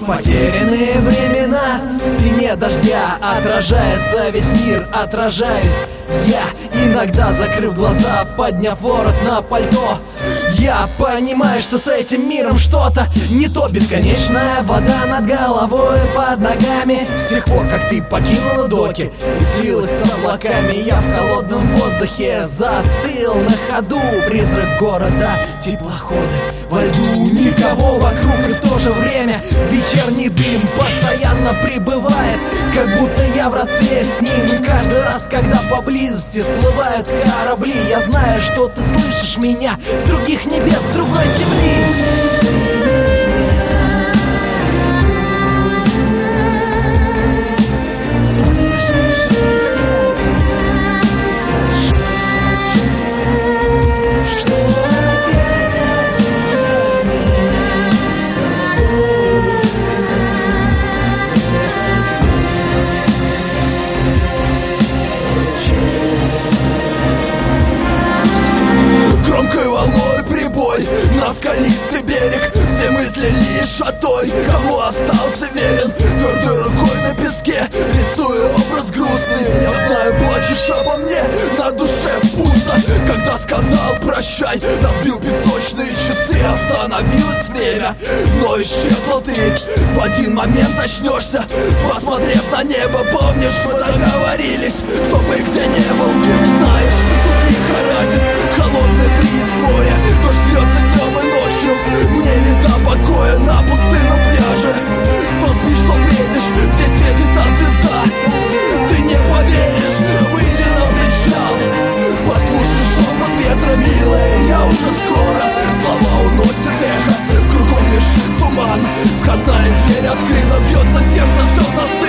Потерянные времена, в стене дождя отражается весь мир, отражаюсь я. Иногда, закрыв глаза, подняв ворот на пальто, я понимаю, что с этим миром что-то не то. Бесконечная вода над головой и под ногами. С тех пор, как ты покинула доки и слилась с облаками, я в холодном воздухе застыл на ходу. Призрак города, теплоходы во льду, никого вокруг, и в то же время вечерний дым постоянно прибывает, как будто я в родстве с ним. И каждый раз, когда поблизости всплывают корабли, я знаю, что ты слышишь меня с других небес, с другой земли. Громкой волной прибой на скалистый берег. Все мысли лишь о той, кому остался верен. Твердой рукой на песке рисую образ грустный. Я знаю, плачешь обо мне, на душе пусто. Когда сказал прощай, разбил песочные часы. Остановилось время, но исчезла ты. В один момент очнешься, посмотрев на небо. Помнишь, мы договорились, кто бы где не был. Знаешь, тут лихорадит холодный бриз моря. Дождь льется днем и ночью, мне не до покоя на пустынном пляже. То спишь, то бредишь, здесь светит та звезда. Ты не поверишь, выйди на причал. Послушай шепот ветра, милая, я уже скоро. Слова уносит эхо, кругом лежит туман. Входная дверь открыта, бьется сердце, все застыло.